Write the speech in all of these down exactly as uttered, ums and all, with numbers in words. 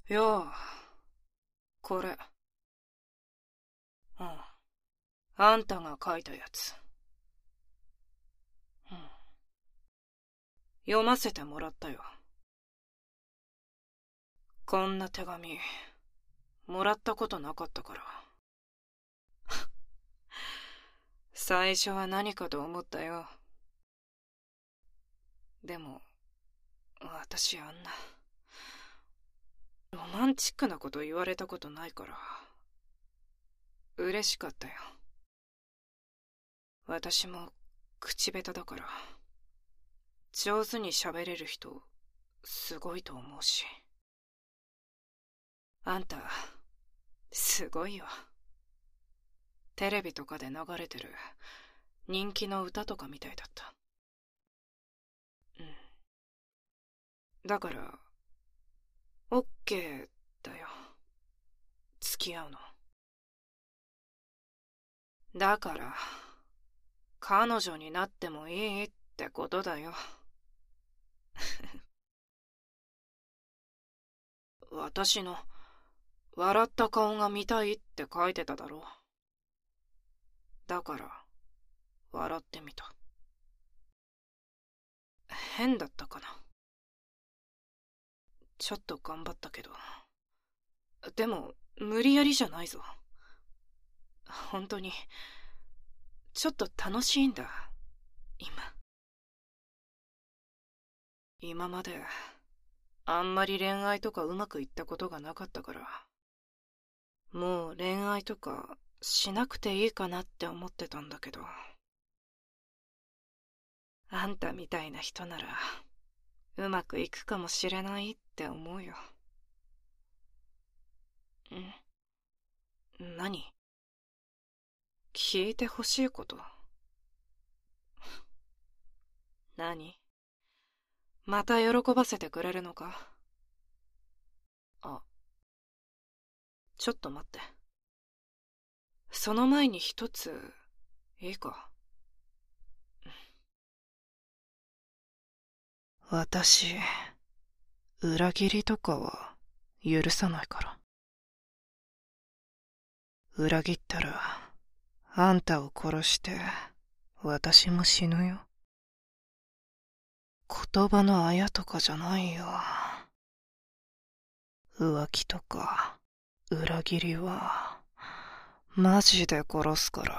よう、これ。うん。あんたが書いたやつ。うん。読ませてもらったよ。こんな手紙、もらったことなかったから。最初は何かと思ったよ。でも、私あんな、ロマンチックなこと言われたことないから、嬉しかったよ。私も口下手だから、上手に喋れる人、すごいと思うし。あんた、すごいよ。テレビとかで流れてる人気の歌とかみたいだった。うん。だから、オッケーだよ。付き合うの。だから、彼女になってもいいってことだよ。私の、笑った顔が見たいって書いてただろ。だから、笑ってみた。変だったかな。ちょっと頑張ったけど。でも、無理やりじゃないぞ。本当に、ちょっと楽しいんだ、今。今まで、あんまり恋愛とかうまくいったことがなかったから、もう恋愛とかしなくていいかなって思ってたんだけど、あんたみたいな人なら、うまくいくかもしれないって思うよ。ん？何？聞いてほしいこと？何？また喜ばせてくれるのか？あ、ちょっと待って。その前に一つ、いいか？私、裏切りとかは許さないから。裏切ったら、あんたを殺して、私も死ぬよ。言葉のあやとかじゃないよ。浮気とか、裏切りは、マジで殺すから。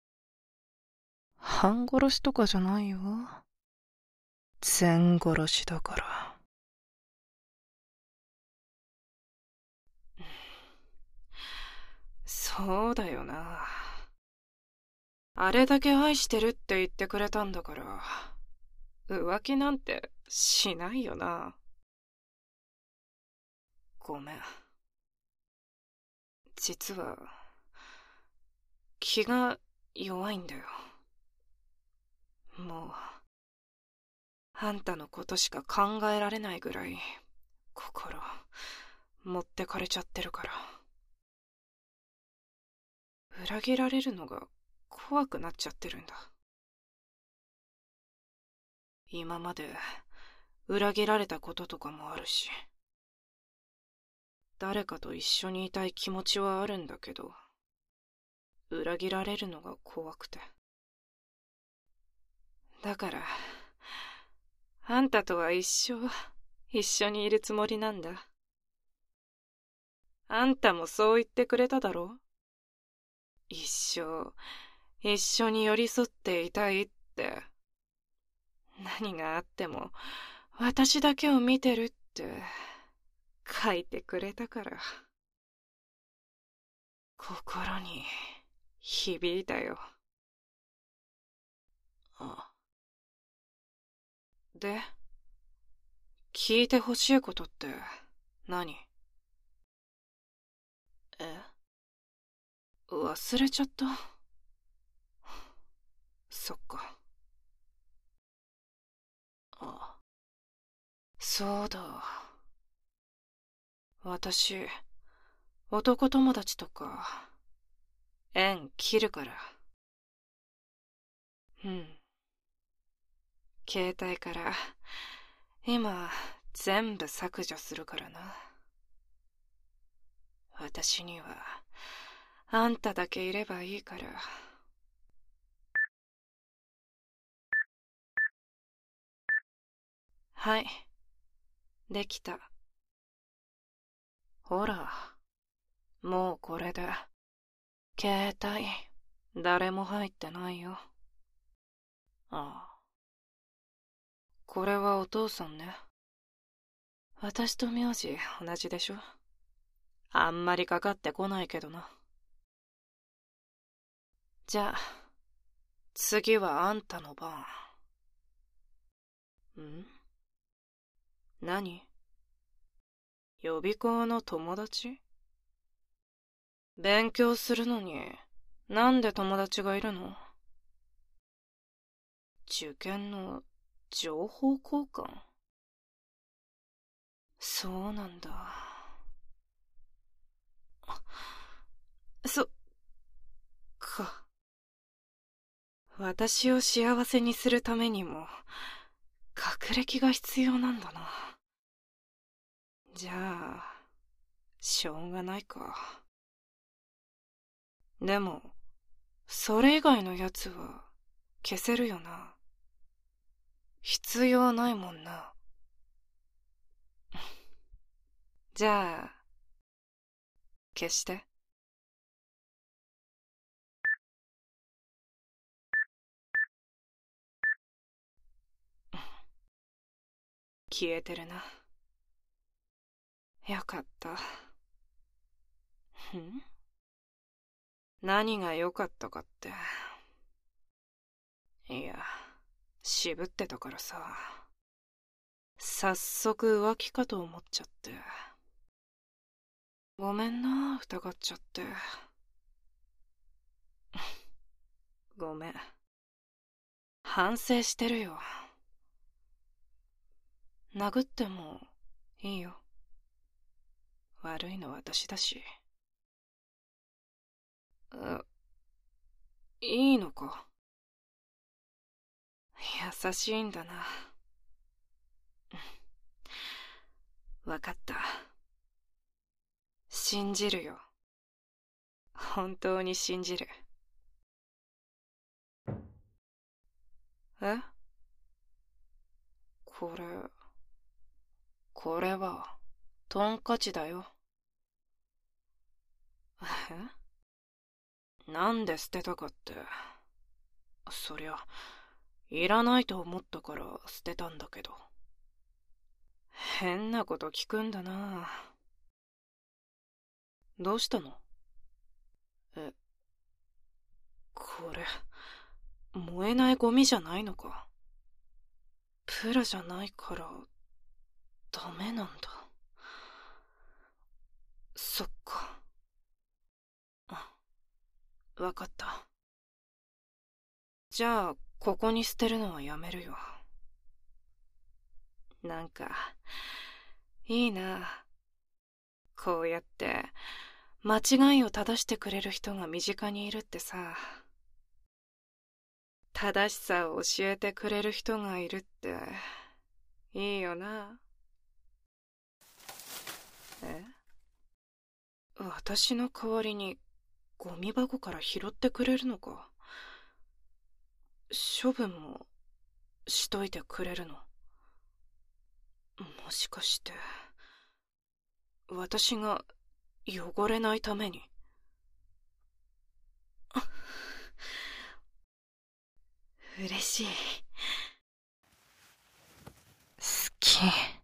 半殺しとかじゃないよ。全殺しだから。そうだよな。あれだけ愛してるって言ってくれたんだから、浮気なんてしないよな。ごめん。実は、気が弱いんだよ。もう、あんたのことしか考えられないぐらい、心、持ってかれちゃってるから。裏切られるのが怖くなっちゃってるんだ。今まで裏切られたこととかもあるし、誰かと一緒にいたい気持ちはあるんだけど、裏切られるのが怖くて。だから、あんたとは一生一緒にいるつもりなんだ。あんたもそう言ってくれただろ？一生一緒に寄り添っていたいって。何があっても私だけを見てるって書いてくれたから、心に響いたよ。あ。で、聞いてほしいことって何？え？忘れちゃった？そっか。あ、そうだ。私、男友達とか、縁切るから。うん。携帯から、今、全部削除するからな。 私には、あんただけいればいいから。はい、できた。ほら、もうこれで、携帯、誰も入ってないよ。ああ。これはお父さんね。私と名字同じでしょ。あんまりかかってこないけどな。じゃあ、次はあんたの番。ん？何？予備校の友達？勉強するのに、なんで友達がいるの？受験の情報交換？そうなんだ。そ、か。私を幸せにするためにも、学歴が必要なんだな。じゃあ、しょうがないか。でも、それ以外のやつは消せるよな。必要ないもんな。じゃあ、消して。消えてるな。よかった。ん？何が良かったかって。いや、渋ってたからさ。早速浮気かと思っちゃって。ごめんな、疑っちゃって。ごめん。反省してるよ。殴ってもいいよ。悪いのは私だし。あ、いいのか。優しいんだな。わかった。信じるよ。本当に信じる。え？これ、これは、トンカチだよ。え？なんで捨てたかって。そりゃ、いらないと思ったから捨てたんだけど。変なこと聞くんだな。どうしたの？え、これ、燃えないゴミじゃないのか？プラじゃないから、ダメなんだ。そっか。あ、わかった。じゃあ、ここに捨てるのはやめるよ。なんか、いいな。こうやって、間違いを正してくれる人が身近にいるってさ。正しさを教えてくれる人がいるって、いいよな。え？私の代わりに、ゴミ箱から拾ってくれるのか？処分も、しといてくれるの？もしかして、私が、汚れないために？嬉しい。好き。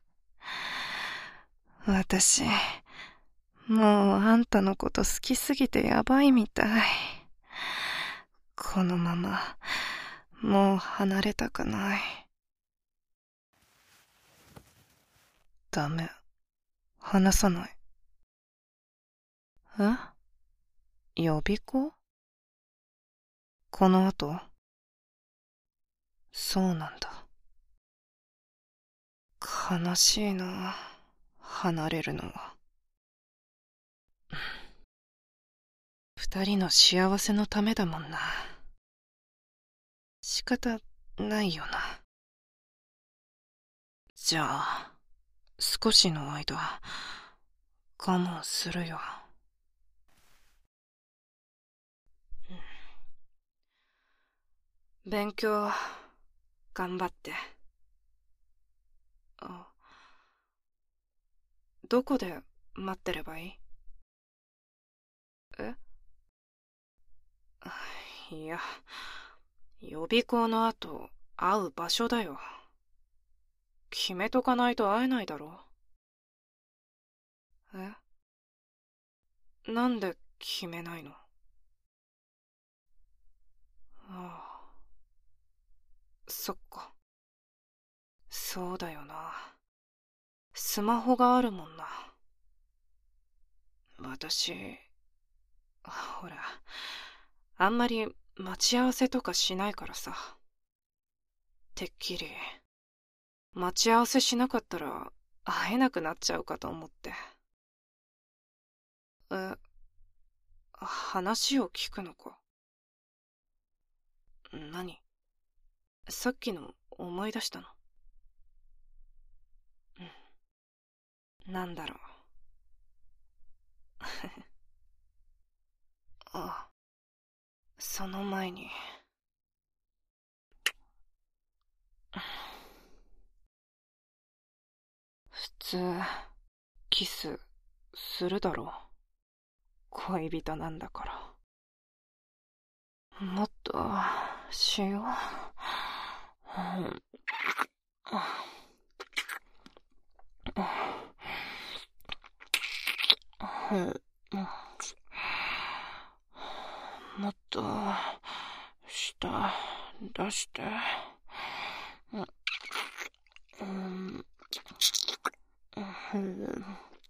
私、もうあんたのこと好きすぎてやばいみたい。このまま、もう離れたくない。ダメ。話さない。え？予備校？この後？そうなんだ。悲しいな、離れるのは。二人の幸せのためだもんな。仕方ないよな。じゃあ、少しの間、我慢するよ。 勉強、頑張って。あ、どこで待ってればいい？え？いや、予備校の後、会う場所だよ。決めとかないと会えないだろ。え？なんで決めないの？ああ、そっか。そうだよな。スマホがあるもんな。私、ほら、あんまり待ち合わせとかしないからさ。てっきり、待ち合わせしなかったら会えなくなっちゃうかと思って。え、話を聞くのか？何？さっきの思い出したの？うん。なんだろう。あ、その前に。普通、キス、するだろう。恋人なんだから。もっと、しよう。もっと、舌、出して。うん。うん。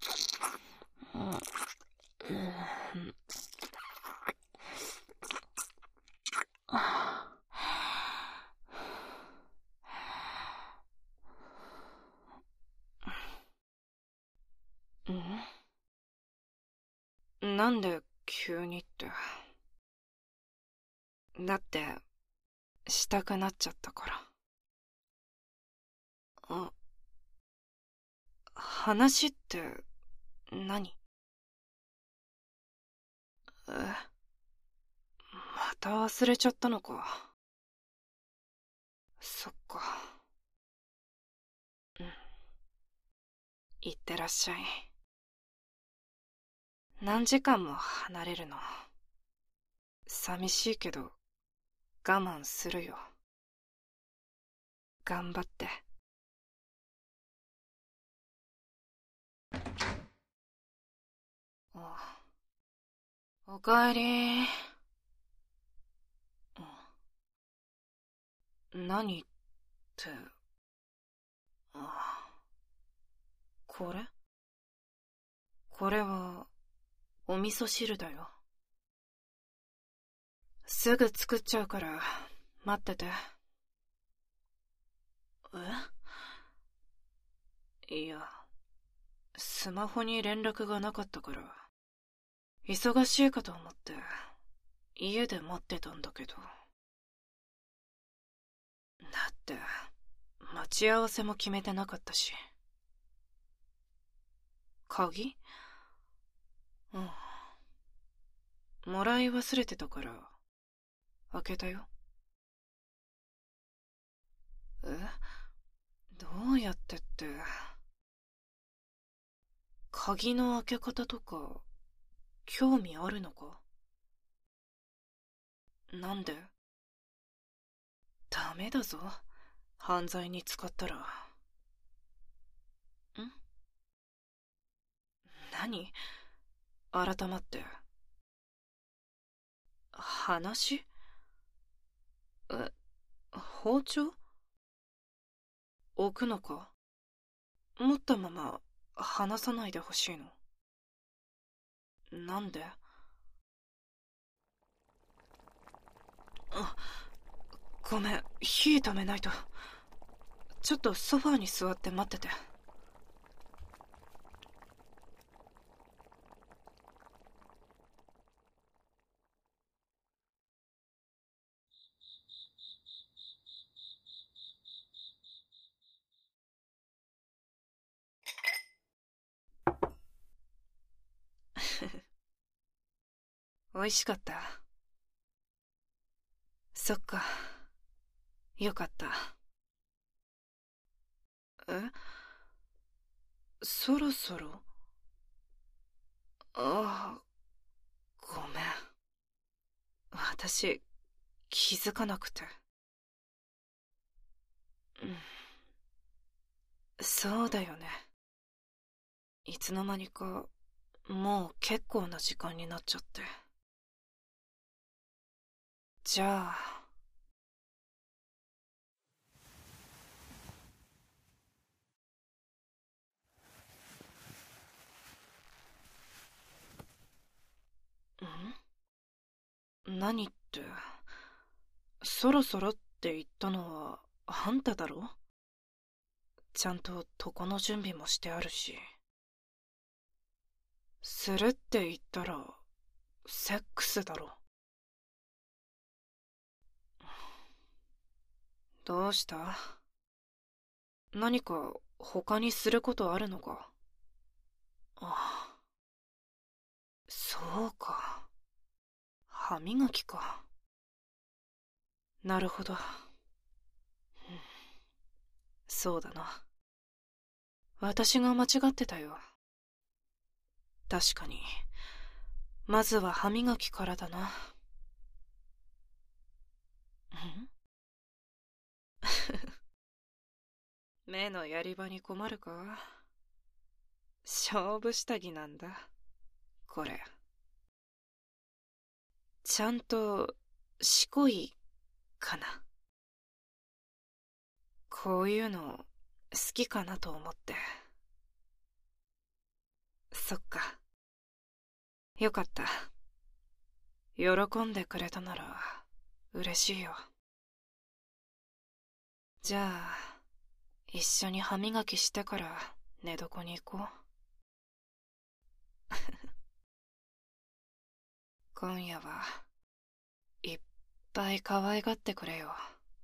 なんで急にって。だって、したくなっちゃったから。あ、話って何？え、また忘れちゃったのか。そっか。うん。いってらっしゃい。何時間も離れるの。寂しいけど、我慢するよ。頑張って。お、おかえり。何って、あ、これ？これは、お味噌汁だよ。すぐ作っちゃうから、待ってて。え？いや、スマホに連絡がなかったから、忙しいかと思って、家で待ってたんだけど。だって、待ち合わせも決めてなかったし。鍵？うん。もらい忘れてたから、開けたよ。え？どうやってって。鍵の開け方とか、興味あるのか？なんで？ダメだぞ。犯罪に使ったら。ん？何？改まって。話？え、包丁？置くのか？持ったまま離さないでほしいの？なんで？あ、ごめん、火止めないと。ちょっとソファーに座って待ってて。美味しかった。そっか。 よかった。え？そろそろ？ああ、ごめん。私、気づかなくて。うん。そうだよね。いつの間にか、もう結構な時間になっちゃって。じゃあ、ん？何って、そろそろって言ったのは、あんただろ？ちゃんと床の準備もしてあるし。するって言ったら、セックスだろ。どうした？何か他にすることあるのか？ああ、そうか。歯磨きか。なるほど。そうだな。私が間違ってたよ。確かに。まずは歯磨きからだな。ん？目のやり場に困るか？勝負下着なんだ。これ。ちゃんと、しこい、かな。こういうの、好きかなと思って。そっか。よかった。喜んでくれたなら、嬉しいよ。じゃあ、一緒に歯磨きしてから寝床に行こう。今夜はいっぱい可愛がってくれよ。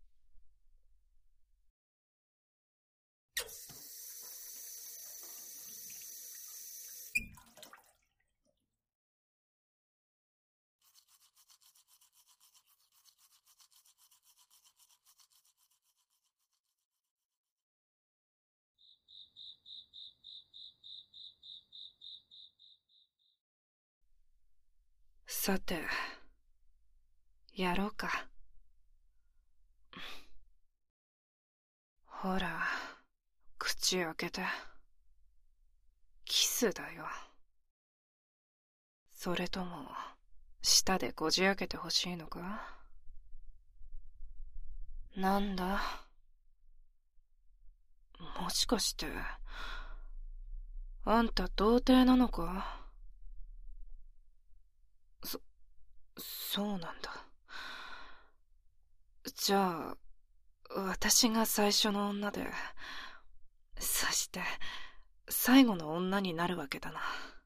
さて、やろうか。ほら、口開けて。キスだよ。それとも、舌でこじ開けてほしいのか？なんだ？もしかして、あんた童貞なのか？そ、そうなんだ。じゃあ、私が最初の女で、そして、最後の女になるわけだな。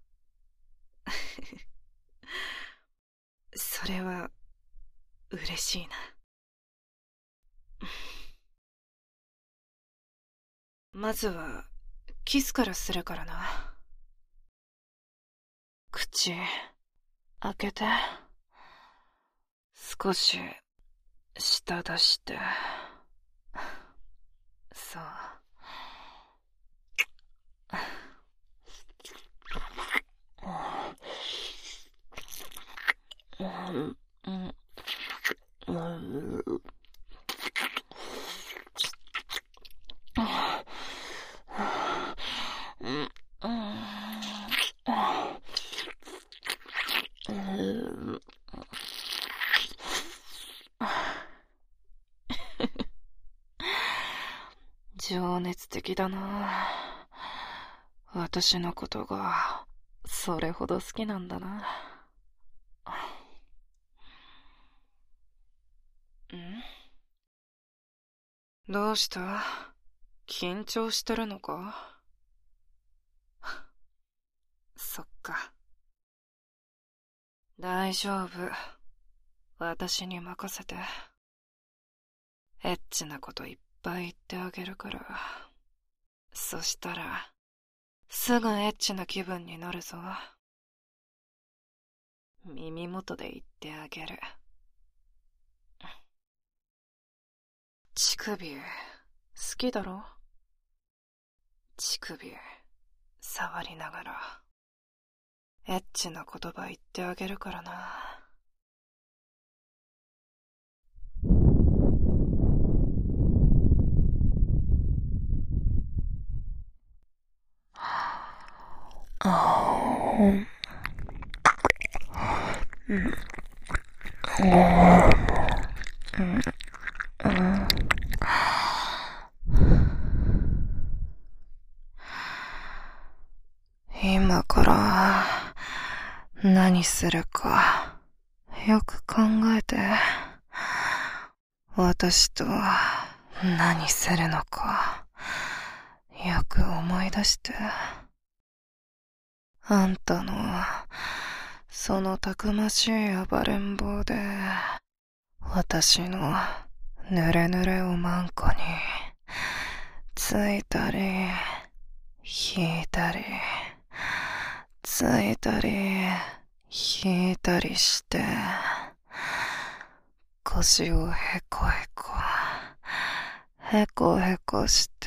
それは、嬉しいな。まずは、キスからするからな。口、開けて。少し、舌出して。そう。うんうんうん情熱的だな。私のことが、それほど好きなんだな。ん？どうした？緊張してるのか？そっか。大丈夫。私に任せて。エッチなこといっぱい言ってあげるから。そしたら、すぐエッチな気分になるぞ。耳元で言ってあげる。 乳首、好きだろ？乳首、触りながら、エッチな言葉言ってあげるからな。今から何するかよく考えて、私と何するのかよく思い出して、あんたのそのたくましい暴れん坊で、私のぬれぬれおまんこについたり引いたりついたり引いたりして、腰をへこへこへこへこして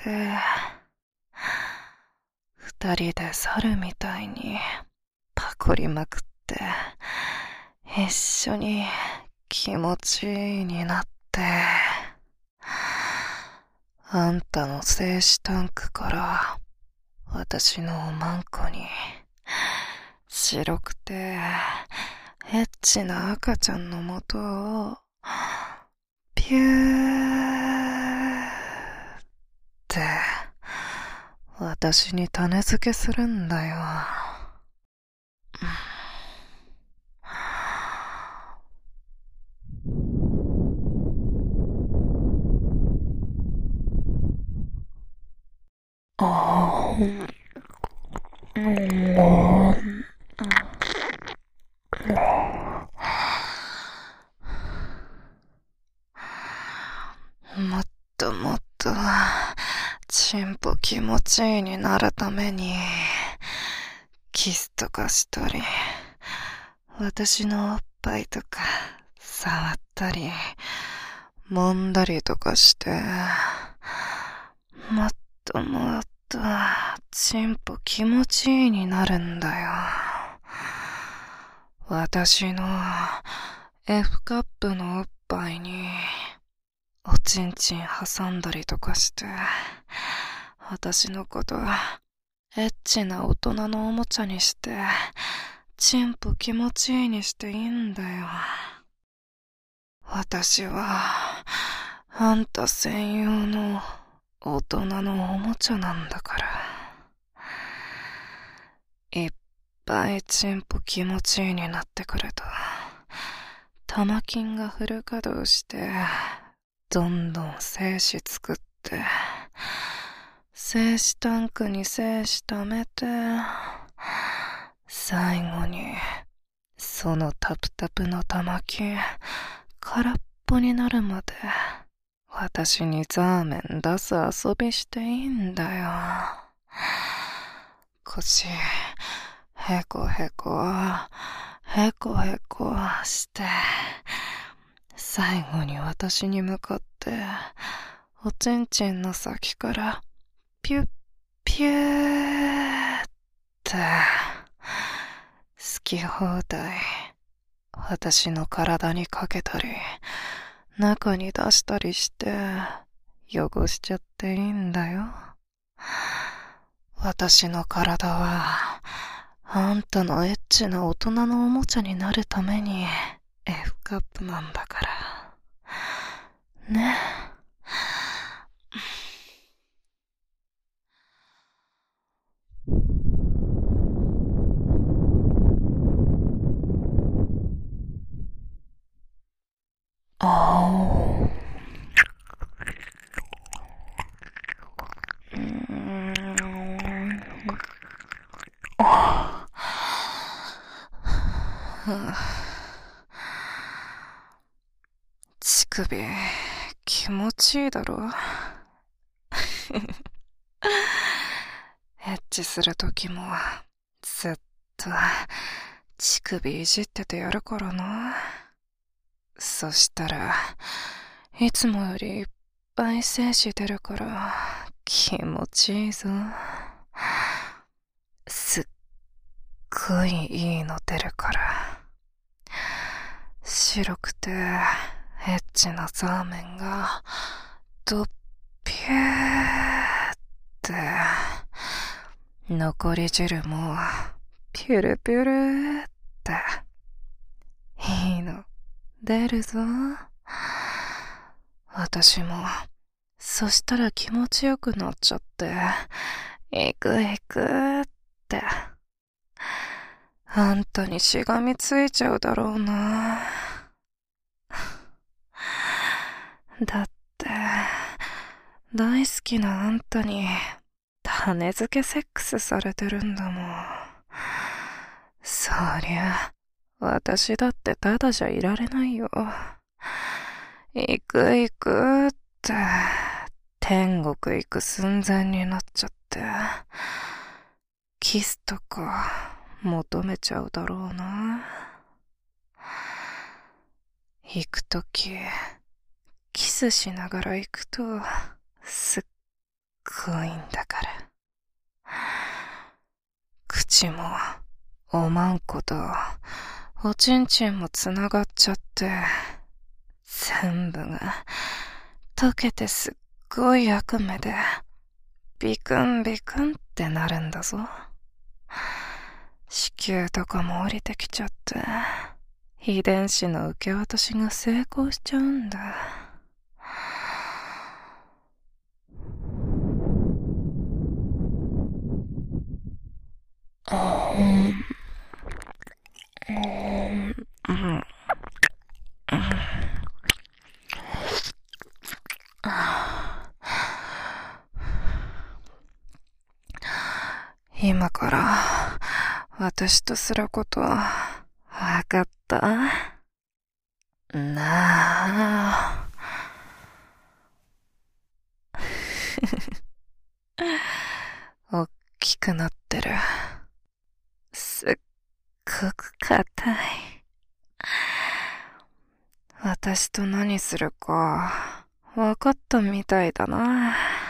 二人で猿みたいにパコりまくって一緒に気持ちいいになって、あんたの精子タンクから私のおまんこに白くてエッチな赤ちゃんの元をピューって私に種付けするんだよ。ああ、もっともっとチンポ気持ちいいになるためにキスとかしたり、私のおっぱいとか触ったり揉んだりとかして、もっともっとチンポ気持ちいいになるんだよ。私の F カップのおっぱいにおちんちん挟んだりとかして、私のことエッチな大人のおもちゃにしてチンポ気持ちいいにしていいんだよ。私はあんた専用の大人のおもちゃなんだから。いっぱいチンポ気持ちいいになってくると玉金がフル稼働してどんどん精子作って精子タンクに精子溜めて、最後にそのタプタプの玉金空っぽになるまで私にザーメン出す遊びしていいんだよ。腰へこへこへこへこして最後に私に向かっておちんちんの先からピュッピューって好き放題私の体にかけたり中に出したりして汚しちゃっていいんだよ。私の体はあんたのエッチな大人のおもちゃになるために F カップなんだからね。ああ、うーん、あ乳首気持ちいいだろ。エッチするときもずっと乳首いじっててやるからな。そしたらいつもよりいっぱい精子出るから気持ちいいぞ。すっごいいいの出るから。白くてエッチなザーメンがドッピューって残り汁もピュルピュルっていいの出るぞ。私もそしたら気持ちよくなっちゃって行く行くってあんたにしがみついちゃうだろうな。だって大好きなあんたに種付けセックスされてるんだもん。そりゃ私だってただじゃいられないよ。行く行くって天国行く寸前になっちゃってキスとか求めちゃうだろうな。行くときキスしながら行くとすっごいんだから。口もおまんことおちんちんもつながっちゃって全部が溶けてすっごい悪夢でビクンビクンってなるんだぞ。子宮とかも降りてきちゃって遺伝子の受け渡しが成功しちゃうんだ。うんうん今から私とすることわかったなあ。おっきくなってる。すっごく硬い。私と何するかわかったみたいだな。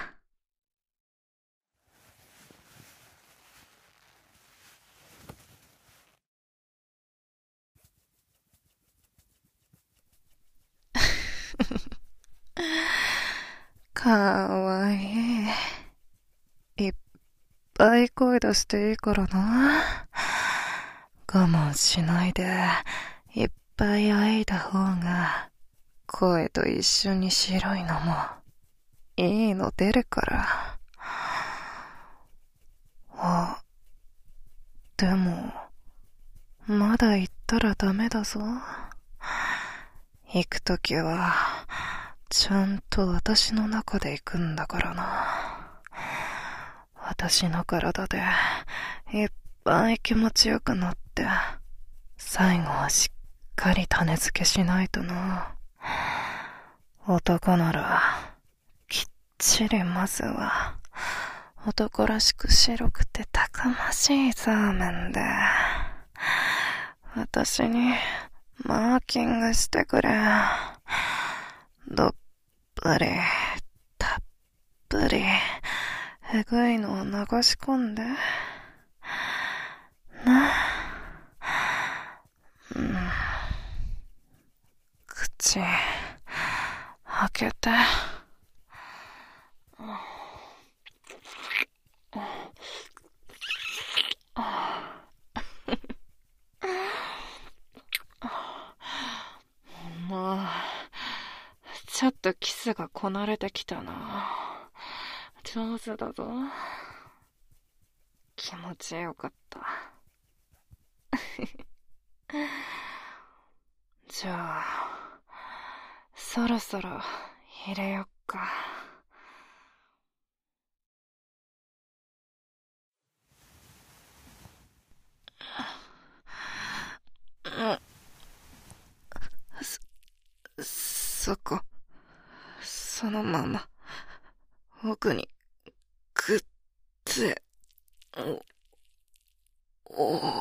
かわいい。いっぱい声出していいからな。我慢しないでいっぱいあいだ方が声と一緒に白いのもいいの出るから。あ、でもまだ行ったらダメだぞ。行くときはちゃんと私の中で行くんだからな。私の体でいっぱい気持ちよくなって最後はしっかり種付けしないとな。男ならきっちりまずは男らしく白くてたくましいザーメンで私にマーキングしてくれ。どっぷりたっぷりえぐいのを流し込んでな。うん、口開けて。もうちょっとキスがこなれてきたな。上手だぞ。気持ちよかった。じゃあそろそろ入れよっか。そ、そこそのまま奥にくっつえ。おおお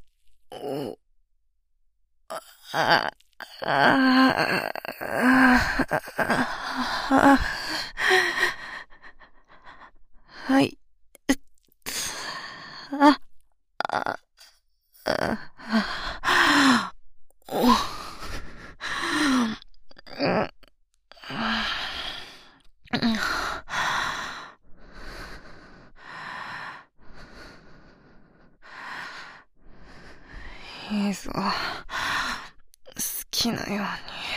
おあああはい。あ、あ、あ、お、うん、いいぞ。好きなように。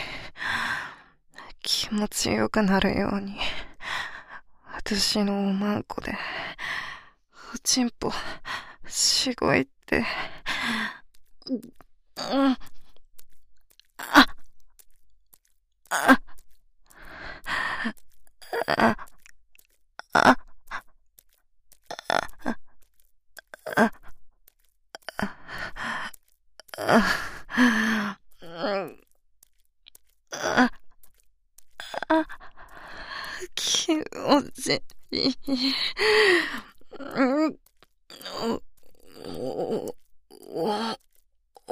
気持ちよくなるように。私のおまんこで、おちんぽ、しごいて、うん、あ、あ、あ、あ、あ、あ、あ、あ、気持ちいい。うん、お、お、お、お、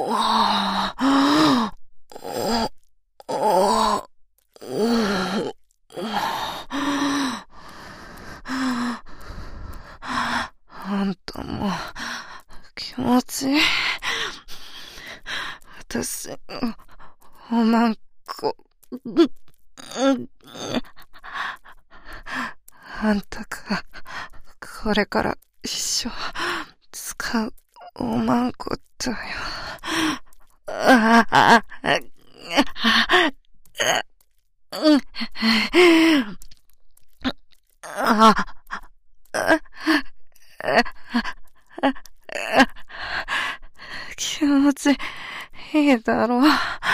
お、あんたも気持ちいい。私のおまんこ。あんたがこれから一生使うおまんこだよ。ああ、うん、ああ、気持ちいいだろう。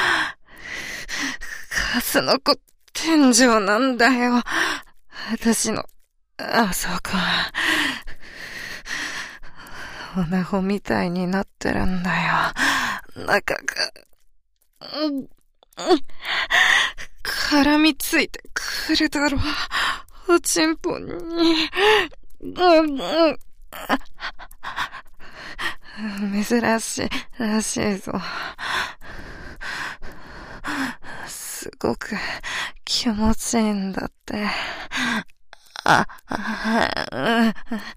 カスの子天井なんだよ。私の、あそこ。おなごみたいになってるんだよ。中が、うん、うん、絡みついてくるだろう。おちんぽに。うんうん、珍しいらしいぞ。すごく気持ちいいんだって。あ、あ、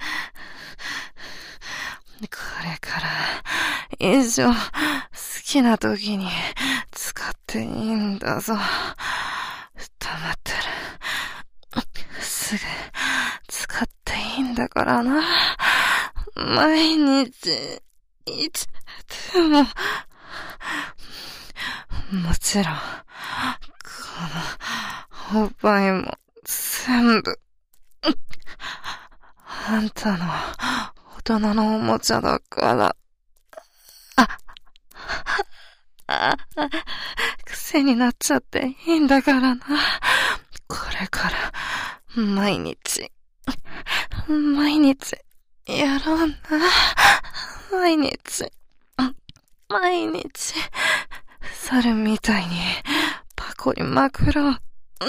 これから以上好きな時に使っていいんだぞ。黙ってる。すぐ使っていいんだからな。毎日、いつでも、もちろん、このおっぱいも全部、あんたの大人のおもちゃだから。あ、あ、癖になっちゃっていいんだからな。これから、毎日、毎日、やろうな。毎日、毎日、猿みたいに、パコリまくろう。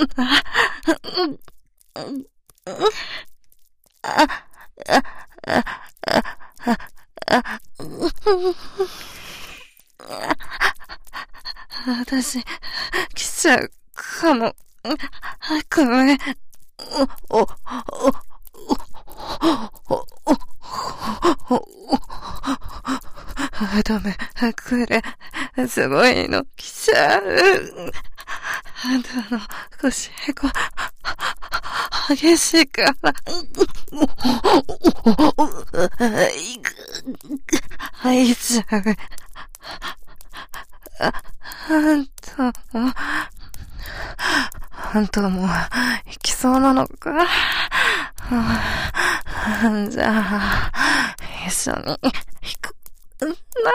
私、来ちゃうかも。ごめん。お、お、お、お、お、ダメ、くれ。すごいの来ちゃう。あんたの腰へこ、激しいから。入っちゃう。あ、あんたも、あんたも、行きそうなのか？じゃあ、一緒に行くな。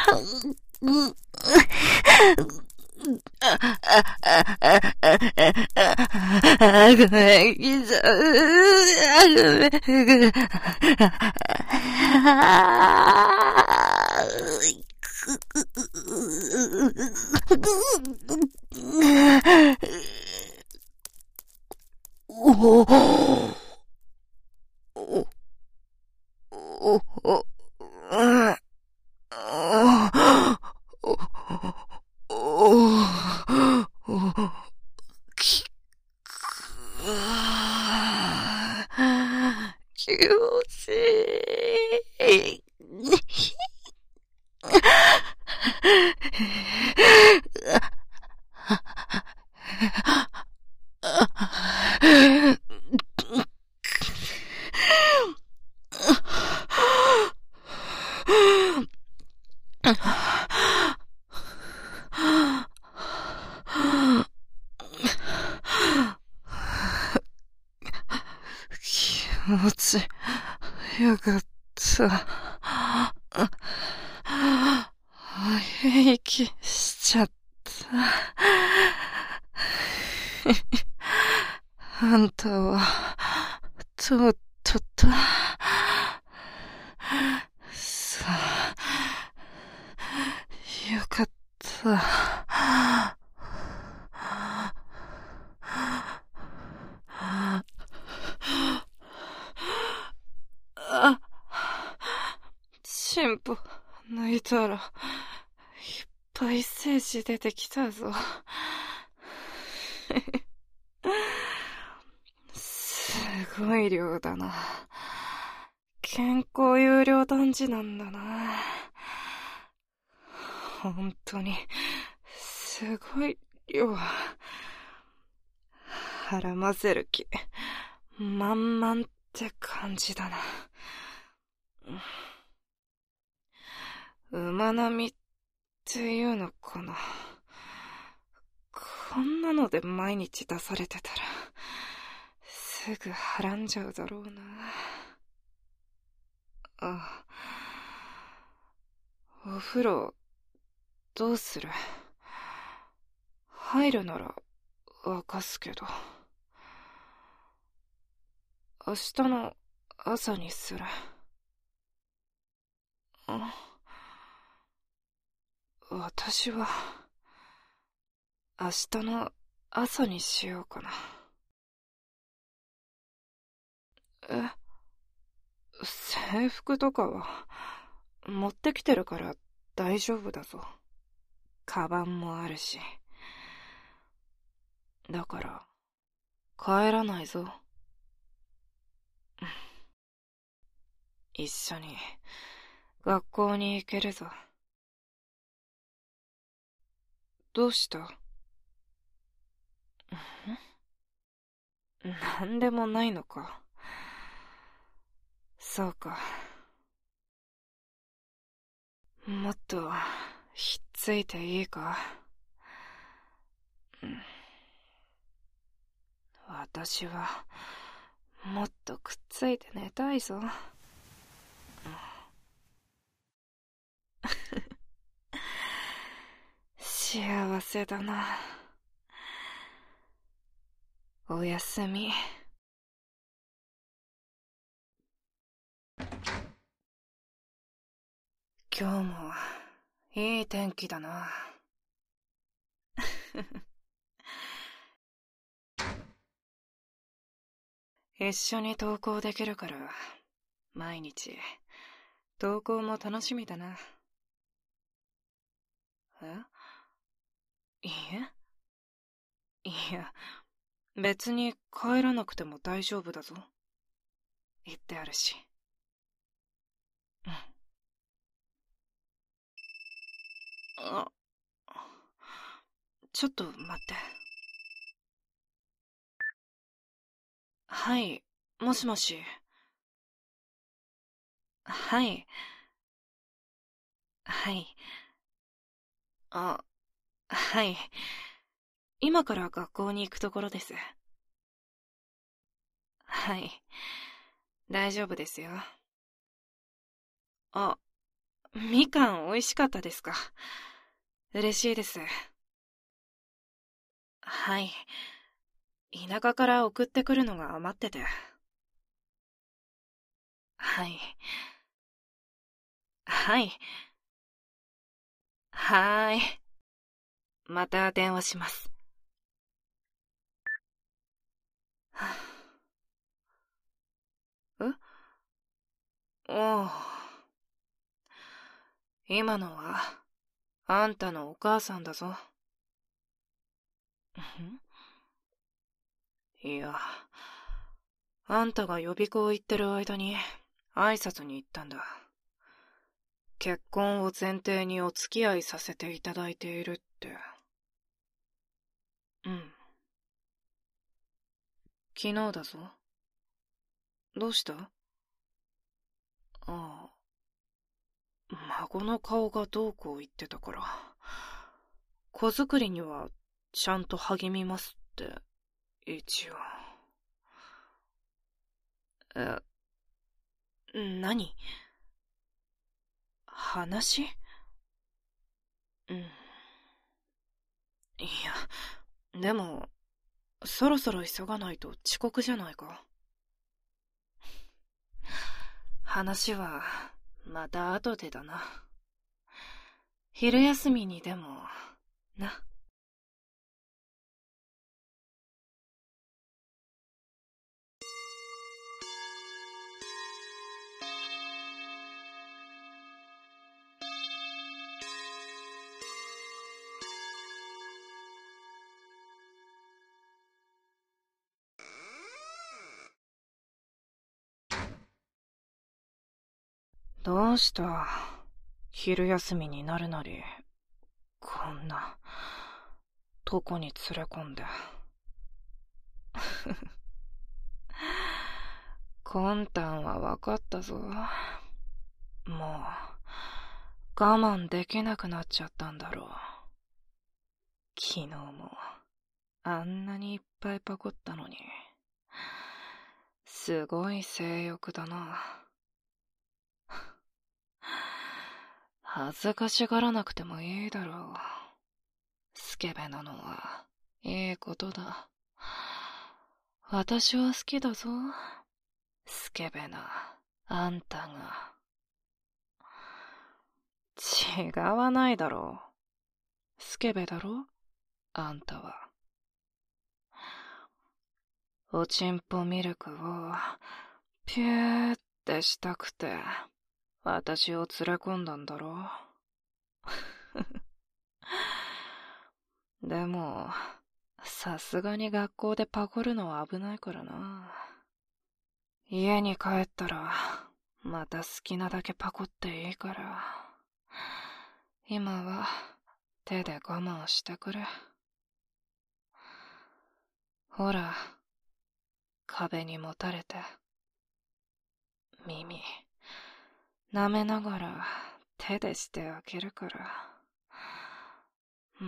ごめん、来ちゃう。ごめん、ごめん。おおおおおおお気持ちいい。気持ちよかった。早息しちゃった。あんたはとうとうとさあ、よかった。あ、チンポ抜いたらいっぱい精子出てきたぞ。すごい量だな。健康有料男児なんだな。本当にすごい量。腹混ぜる気満々って感じだな。馬並みっていうのかな。こんなので毎日出されてたらすぐはらんじゃうだろうな。あ、お風呂どうする？入るなら沸かすけど、明日の朝にする。あ、私は明日の朝にしようかな。え、制服とかは持ってきてるから大丈夫だぞ。カバンもあるし。だから帰らないぞ。一緒に学校に行けるぞ。どうした？なんでもないのか。そうか。もっとひっついていいか。私はもっとくっついて寝たいぞ。幸せだな。おやすみ。今日もいい天気だな。一緒に登校できるから毎日登校も楽しみだな。え？いいえ？いや、別に帰らなくても大丈夫だぞ。言ってあるし。うん。あ、ちょっと待って。はい、もしもし。はい。はい。あ、はい。今から学校に行くところです。はい。大丈夫ですよ。あ、みかん美味しかったですか？嬉しいです。はい。田舎から送ってくるのが余ってて。はい。はい。はーい。また電話します。え？おう。今のは、あんたのお母さんだぞ。ん？いや、 あんたが予備校行ってる間に挨拶に行ったんだ。結婚を前提にお付き合いさせていただいているって。うん。昨日だぞ。どうした？ああ。孫の顔がどうこう言ってたから。子作りにはちゃんと励みますって、一応。え、何？話？うん。いや、でも、そろそろ急がないと遅刻じゃないか。話は、また後でだな。昼休みにでも、な。どうした？昼休みになるなり、こんな、とこに連れ込んで。魂胆は分かったぞ。もう、我慢できなくなっちゃったんだろう。昨日も、あんなにいっぱいパコったのに。すごい性欲だな。恥ずかしがらなくてもいいだろう。スケベなのは、いいことだ。私は好きだぞ。スケベな、あんたが。違わないだろう。スケベだろ？あんたは。おちんぽミルクを、ピューってしたくて、私を連れ込んだんだろう。でも、さすがに学校でパコるのは危ないからな。家に帰ったら、また好きなだけパコっていいから。今は、手で我慢してくれ。ほら、壁にもたれて。耳、舐めながら手でしてあげるから。うん。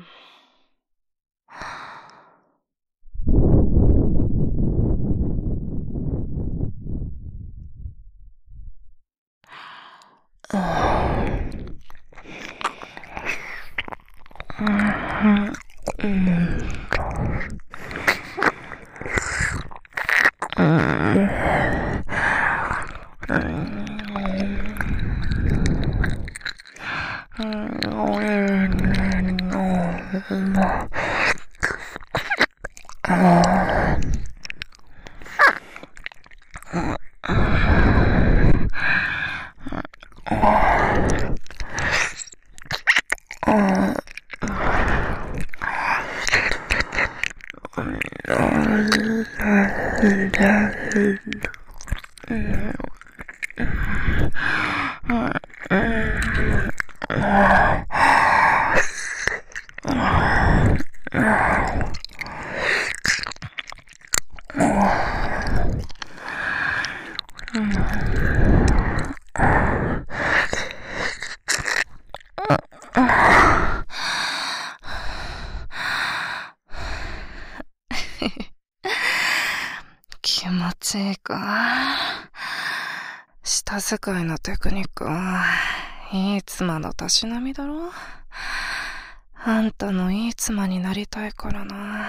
気持ちいいか。舌使いのテクニックはいい妻のたしなみだろ。あんたのいい妻になりたいからな。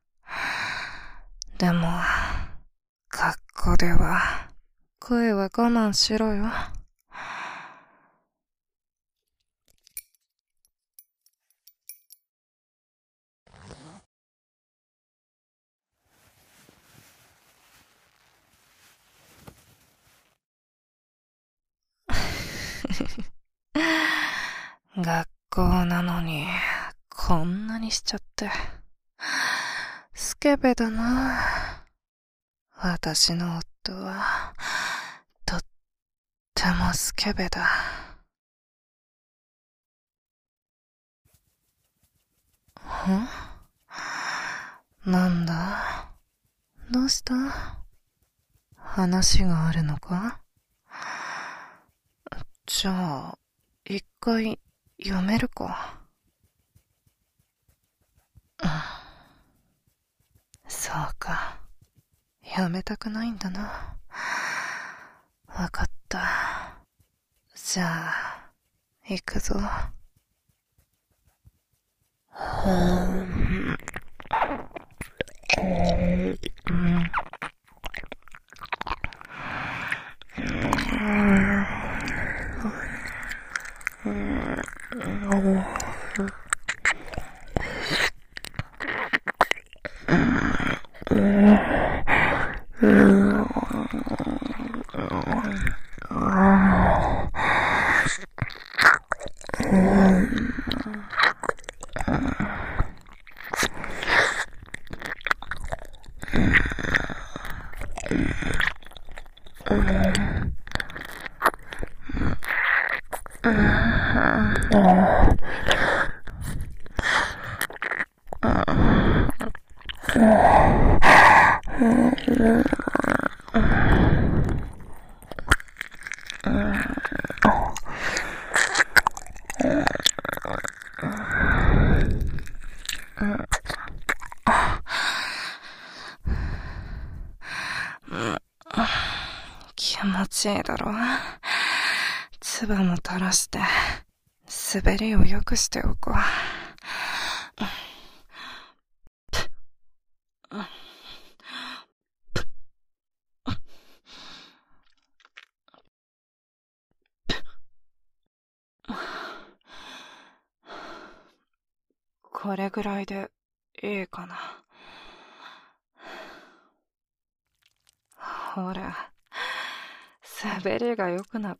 でも、学校では声は我慢しろよ。学校なのにこんなにしちゃってスケベだな私の夫。 ドは、とってもスケベだ。ん？なんだ？どうした？話があるのか？じゃあ、一回読めるか。うん、そうか。やめたくないんだな。わかった。じゃあ、行くぞ。うん。気持ちいいだろ。唾も垂らして滑りを良くしておこう。これぐらいでいいかな。ほら、滑りが良くなった。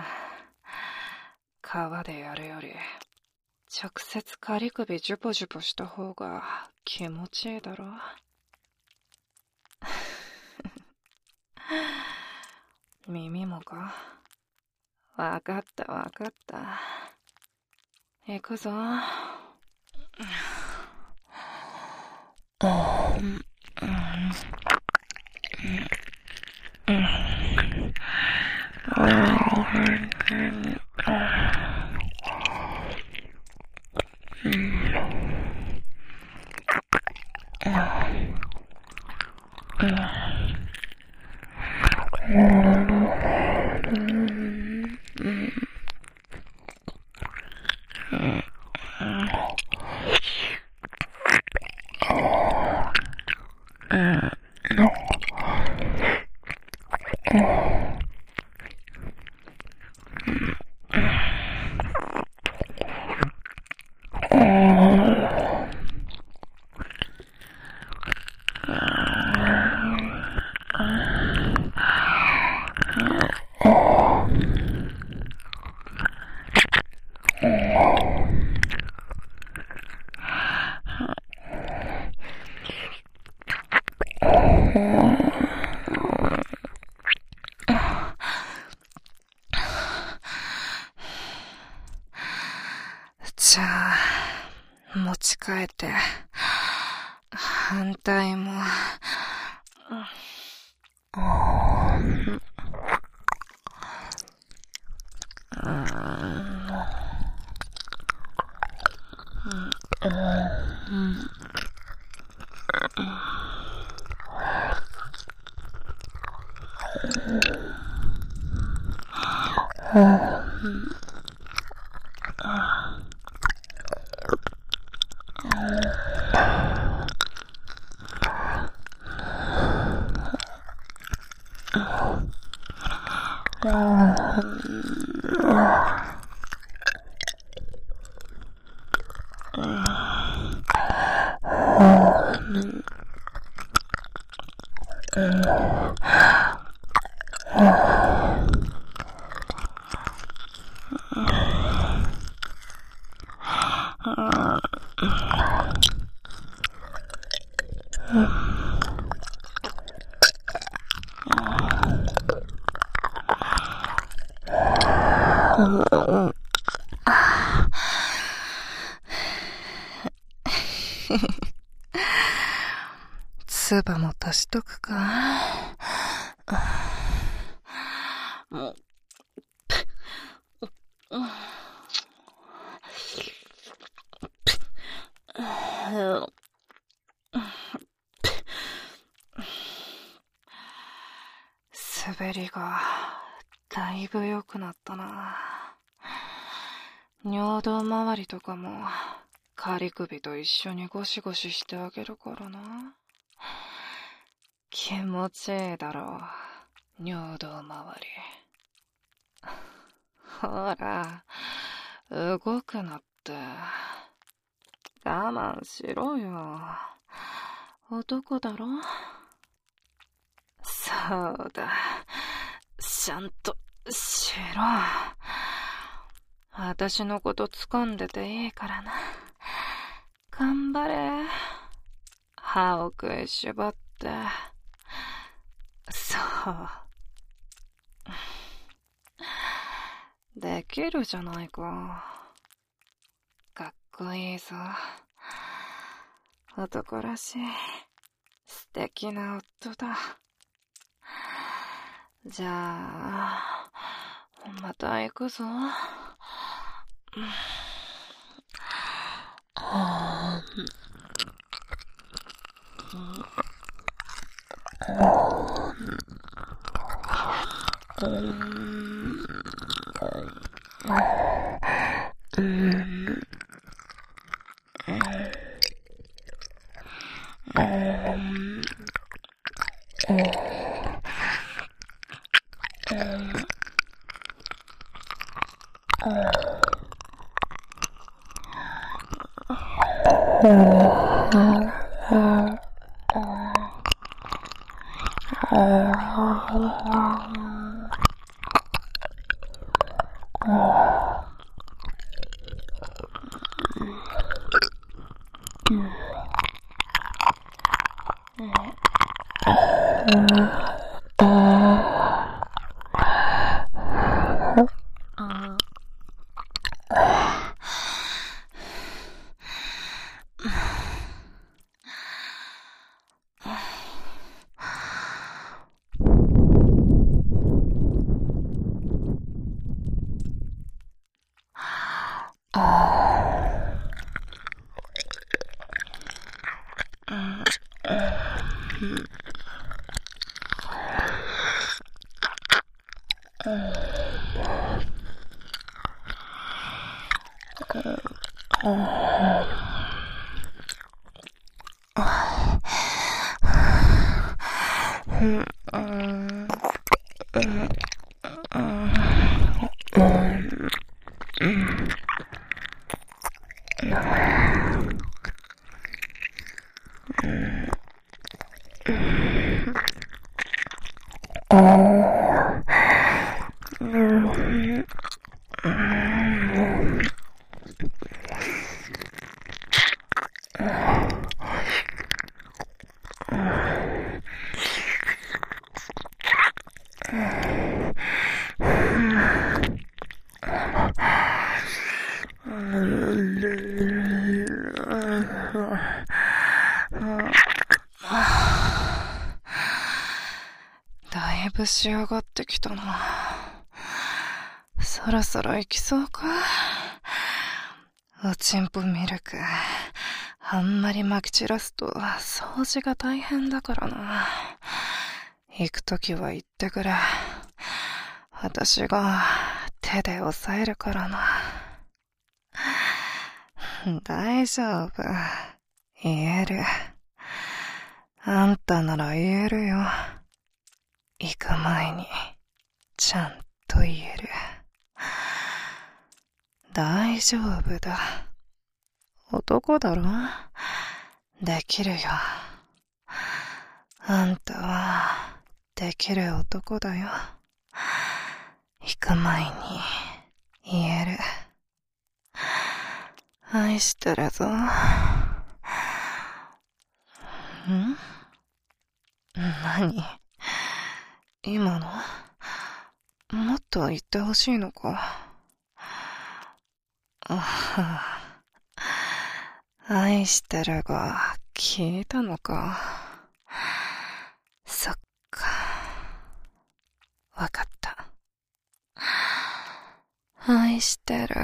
川でやるより直接仮首ジュポジュポした方が気持ちいいだろ。耳もか。わかったわかった。行くぞ。うんじゃあ、持ち替えて、反対も、 唾も足しとくか。もう。滑りがだいぶ良くなったな。尿道周りとかも仮首と一緒にゴシゴシしてあげるからな。気持ちいいだろう、尿道周り。ほら、動くなって。我慢しろよ。男だろ？そうだ。ちゃんとしろ。私のこと掴んでていいからな。頑張れ。歯を食いしばって。そう。できるじゃないか。かっこいいぞ。男らしい。素敵な夫だ。じゃあ、また行くぞ。だいぶ仕上がってきたな。そろそろ行きそうか。おちんぽミルクあんまりまき散らすと掃除が大変だからな。行くときは行ってくれ。私が手で押さえるからな。大丈夫。言える。あんたなら言えるよ。行く前にちゃんと言える。大丈夫だ。男だろ？できるよ。あんたはできる男だよ。行く前に言える。愛してるぞ。ん？何？今の？もっと言ってほしいのか。 あ愛してるが聞いたのか。そっか。わかった。愛してる。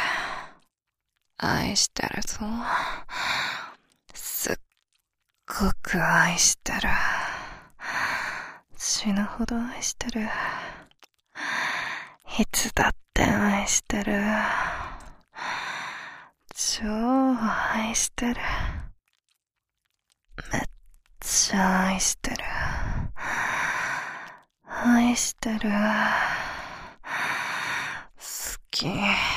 愛してるぞ。すっごく愛してる。死ぬほど愛してる。いつだって愛してる。超愛してる。めっちゃ愛してる。愛してる。好き。好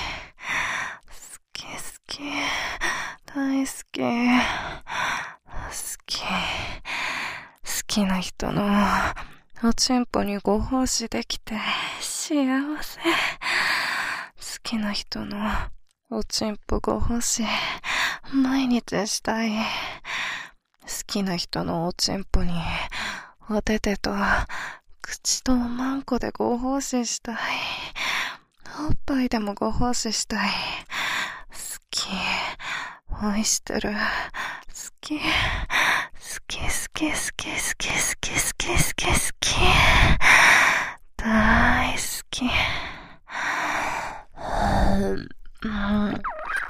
き好き。大好き。好き。好きな人のおちんぽにご奉仕できて幸せ。好きな人のおちんぽご奉仕毎日したい。好きな人のおちんぽにおててと口とおまんこでご奉仕したい。おっぱいでもご奉仕したい。好き。愛してる。好き。好き好き好き好き好き好き好き好き。大好き。うん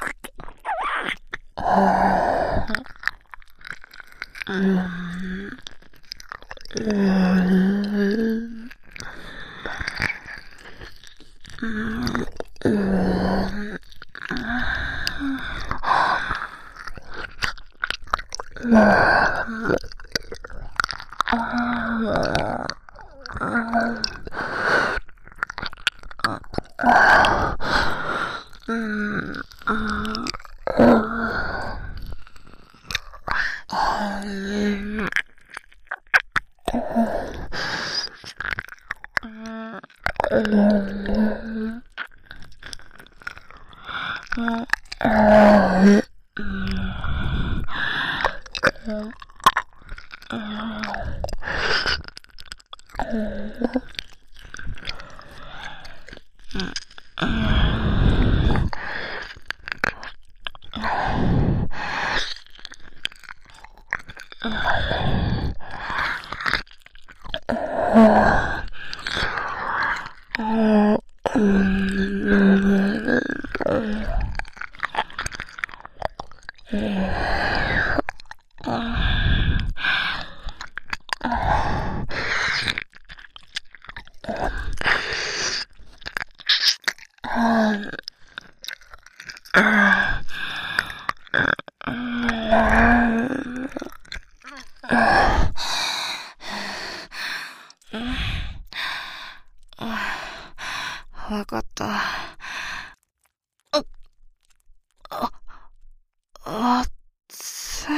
わかった。あ、あ、あっつ。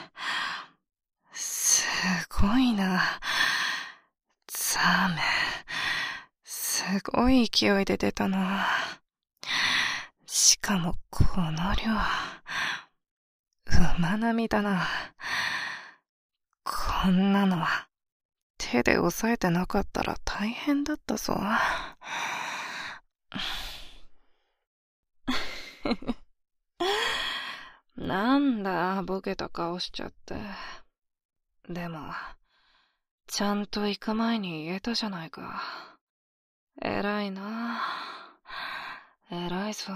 すごいな。ザメ。すごい勢いで出たな。しかもこの量。馬並みだな。こんなの手で押さえてなかったら大変だったぞ。なんだ、ボケた顔しちゃって。でも、ちゃんと行く前に言えたじゃないか。偉いな。偉いぞ。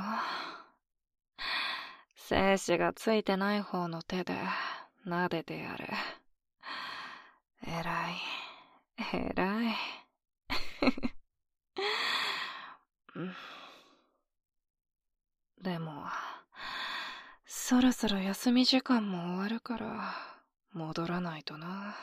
精子がついてない方の手で撫でてやる。偉い。偉い。でも、そろそろ休み時間も終わるから戻らないとな。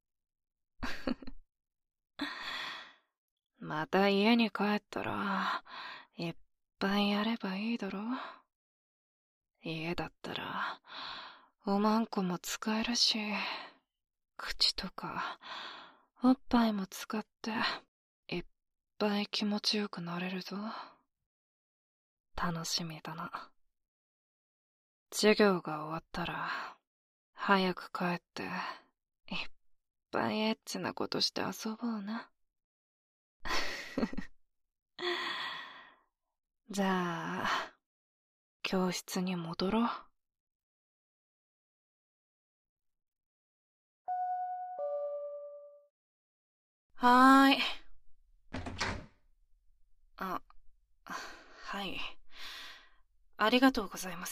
また家に帰ったらいっぱいやればいいだろ。家だったらおまんこも使えるし、口とかおっぱいも使っていっぱい気持ちよくなれるぞ。楽しみだな。授業が終わったら早く帰っていっぱいエッチなことして遊ぼうな。じゃあ教室に戻ろう。はーい。あ、はい。ありがとうございます。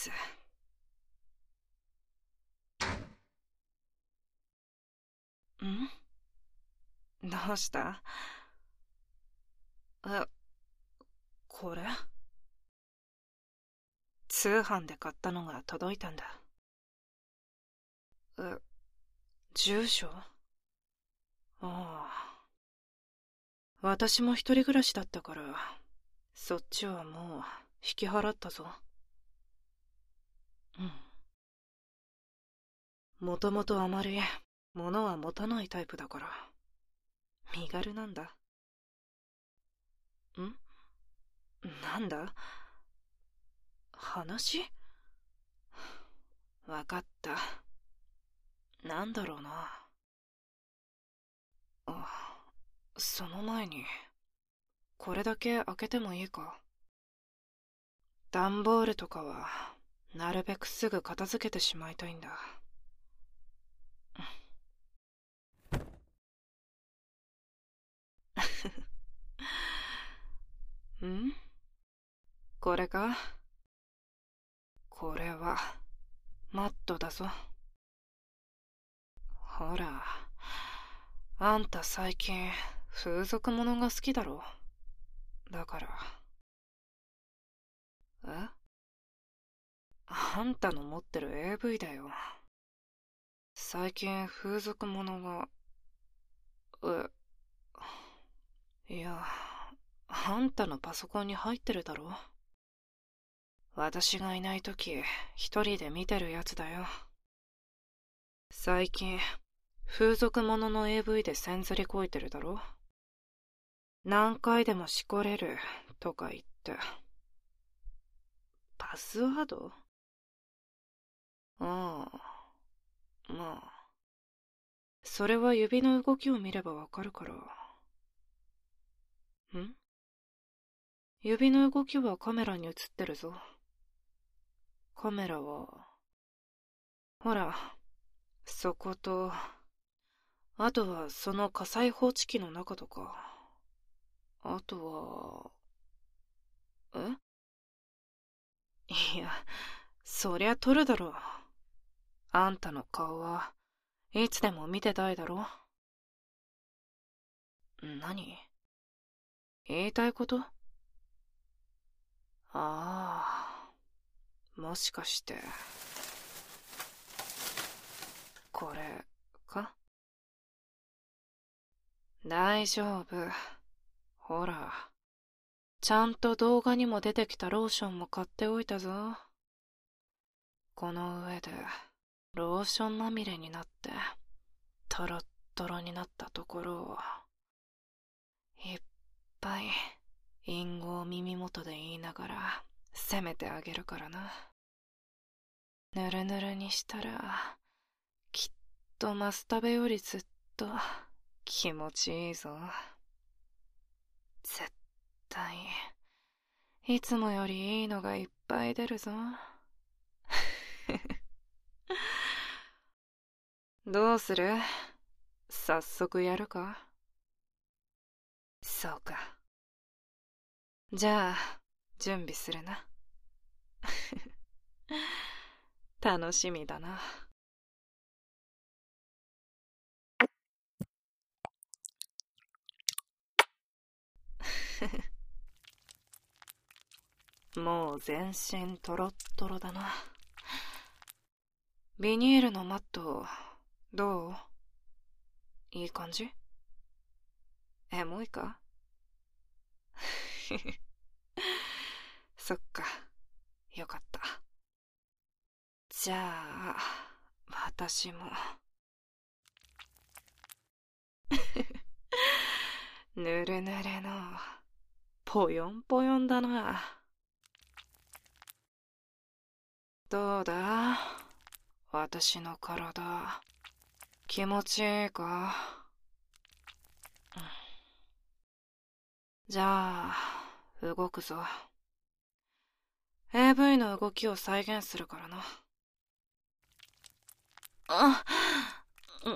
ん？どうした？え、これ？通販で買ったのが届いたんだ。え、住所？ああ。私も一人暮らしだったから、そっちはもう引き払ったぞ。うん。もともとあまり物は持たないタイプだから、身軽なんだ。ん？なんだ？話？わかった。なんだろうな。あ、その前に、これだけ開けてもいいか？段ボールとかは、なるべくすぐ片付けてしまいたいんだ。ん？これか？これは、マットだぞ。ほら、あんた最近、風俗ものが好きだろ。だから。え？あんたの持ってる エーブイ だよ。最近風俗ものが、え、いや、あんたのパソコンに入ってるだろ。私がいないとき、一人で見てるやつだよ。最近、風俗ものの エーブイ でせんずりこいてるだろ。何回でもしこれる、とか言って。パスワード？ああ、まあ。それは指の動きを見ればわかるから。ん？指の動きはカメラに映ってるぞ。カメラは、ほら、そこと、あとはその火災報知器の中とか、あとは、え？いや、そりゃ撮るだろ。あんたの顔はいつでも見てたいだろ。何？言いたいこと？ああ、もしかして、これか？大丈夫。ほら、ちゃんと動画にも出てきたローションも買っておいたぞ。この上で、ローションまみれになって、トロットロになったところを、いっぱい、隠語を耳元で言いながら、責めてあげるからな。ぬるぬるにしたら、きっとマスタベよりずっと、気持ちいいぞ。絶対、いつもよりいいのがいっぱい出るぞ。どうする？早速やるか？そうか。じゃあ、準備するな。楽しみだな。もう全身トロットロだな。ビニールのマット、どう？いい感じ？エモいか？そっか、よかった。じゃあ、私も。ぬるぬるの、ぽよんぽよんだな。どうだ？私の体、気持ちいいか？じゃあ、動くぞ。 エーブイ の動きを再現するからな。あ、うん。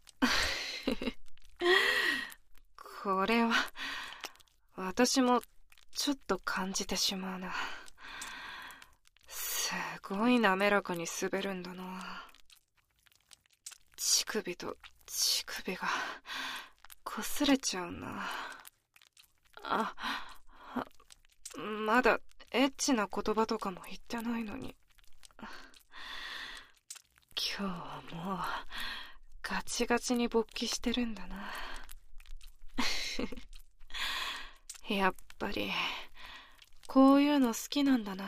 これは、私もちょっと感じてしまうな。すごい滑らかに滑るんだな。乳首と乳首が擦れちゃうな。あ、まだエッチな言葉とかも言ってないのに。今日はもうガチガチに勃起してるんだな。やっぱりこういうの好きなんだな。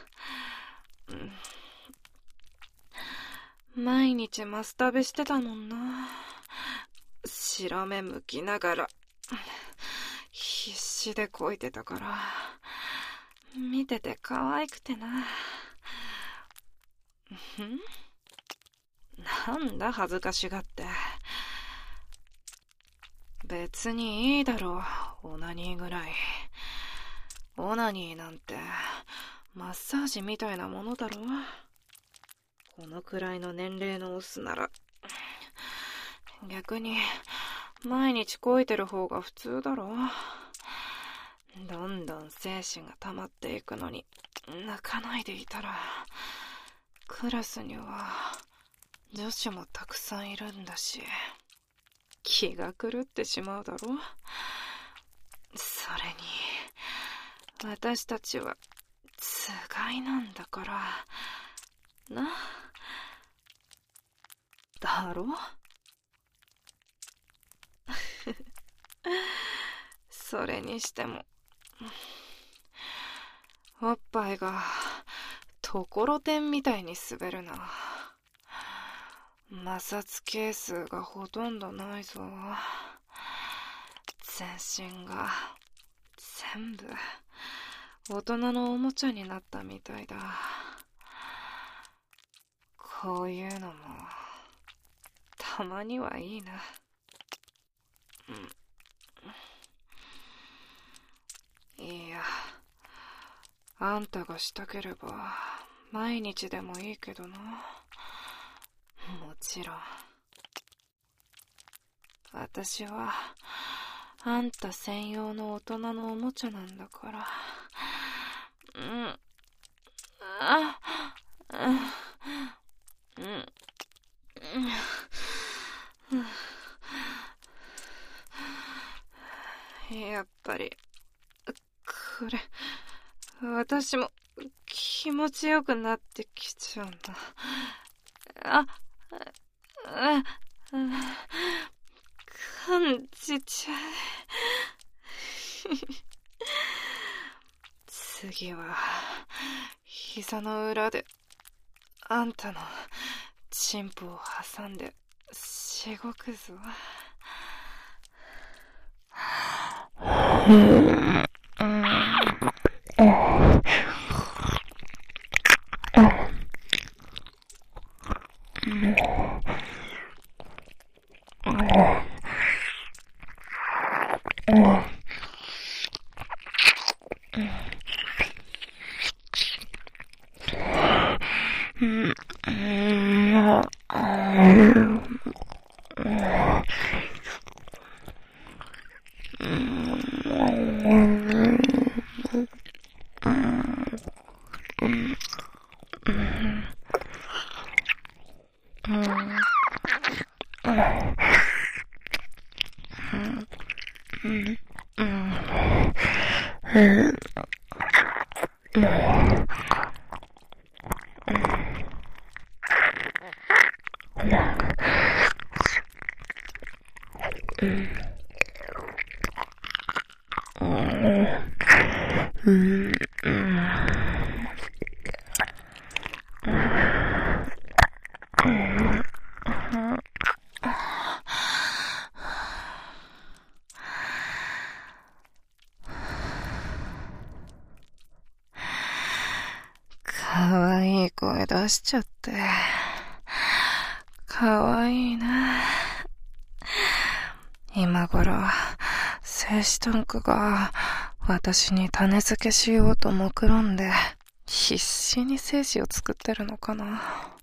毎日マスタベしてたもんな。白目向きながら必死でこいてたから、見てて可愛くてな。ん？なんだ恥ずかしがって。別にいいだろう、オナニーぐらい。オナニーなんてマッサージみたいなものだろう。このくらいの年齢のオスなら逆に毎日こいてる方が普通だろう。どんどん精子が溜まっていくのに泣かないでいたら、クラスには女子もたくさんいるんだし、気が狂ってしまうだろう。それに私たちはつがいなんだからな。だろ？それにしてもおっぱいがところてんみたいに滑るな。摩擦係数がほとんどないぞ。全身が全部大人のおもちゃになったみたいだ。こういうのもたまにはいいな。うん。いや、あんたがしたければ毎日でもいいけどな。もちろん私はあんた専用の大人のおもちゃなんだから。うん。あ、うん。うん。やっぱりこれ私も気持ちよくなってきちゃうんだ。あ、あ、感じちゃう。次は膝の裏であんたのチンポを挟んでしごくぞ。かわいい声出しちゃって。かわいいな。今頃精子タンクが私に種付けしようと目論んで必死に精子を作ってるのかな。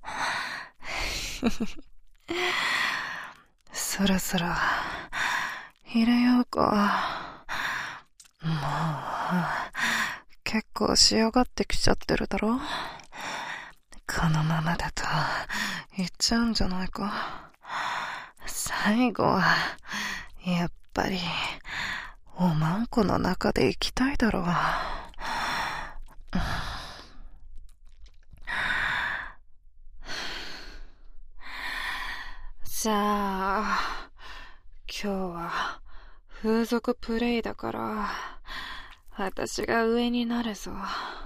そろそろ入れようか。もう結構仕上がってきちゃってるだろ。このままだといっちゃうんじゃないか。最後はやっぱりおまんこの中で行きたいだろう。じゃあ今日は風俗プレイだから私が上になるぞ。